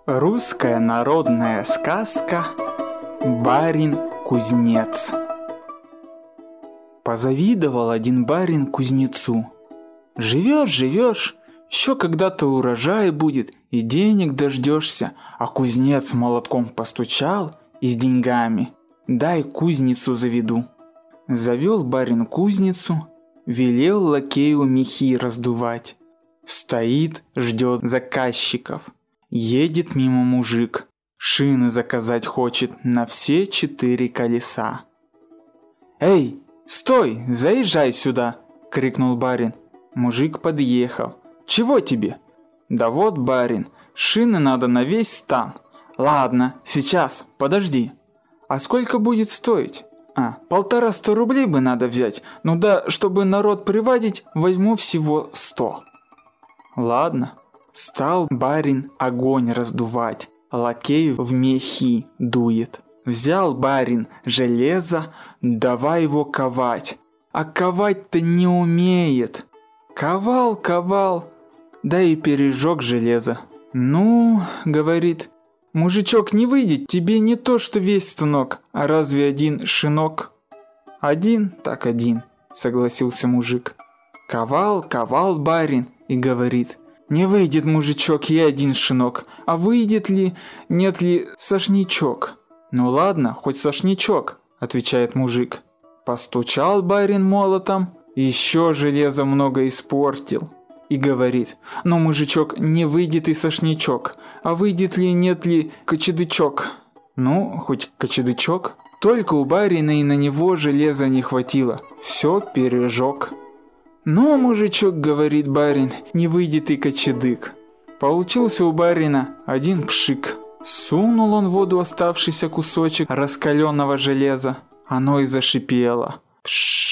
Русская народная сказка «Барин-кузнец». Позавидовал один барин кузнецу. Живешь, еще когда-то урожай будет и денег дождешься, а кузнец молотком постучал и с деньгами: дай кузницу заведу. Завел барин кузницу, велел лакею мехи раздувать. Стоит, ждет заказчиков. Едет мимо мужик, шины заказать хочет на все 4 колеса. «Эй, стой, заезжай сюда!» — крикнул барин. Мужик подъехал. «Чего тебе?» «Да вот, барин, шины надо на весь стан». «Ладно, сейчас, подожди». «А сколько будет стоить?» «150 рублей бы надо взять, ну да, чтобы народ приводить, возьму всего 100». «Ладно». Стал барин огонь раздувать, лакей в мехи дует. Взял барин железо, давай его ковать, а ковать-то не умеет. Ковал, да и пережег железо. «Ну, — говорит, — мужичок, не выйдет тебе не то что весь станок, а разве один шинок?» «Один, так один», — согласился мужик. Ковал барин и говорит: «Не выйдет, мужичок, и один шинок, а выйдет ли, нет ли сошничок?» «Ну ладно, хоть сошничок», — отвечает мужик. Постучал барин молотом, еще железо много испортил, и говорит: «Ну, мужичок, не выйдет и сошничок, а выйдет ли, нет ли кочедычок?» «Ну, хоть кочедычок». Только у барина и на него железа не хватило, все пережег. «Ну, мужичок, — говорит барин, — не выйдет и кочедык». Получился у барина один пшик. Сунул он в воду оставшийся кусочек раскаленного железа. Оно и зашипело. Пш!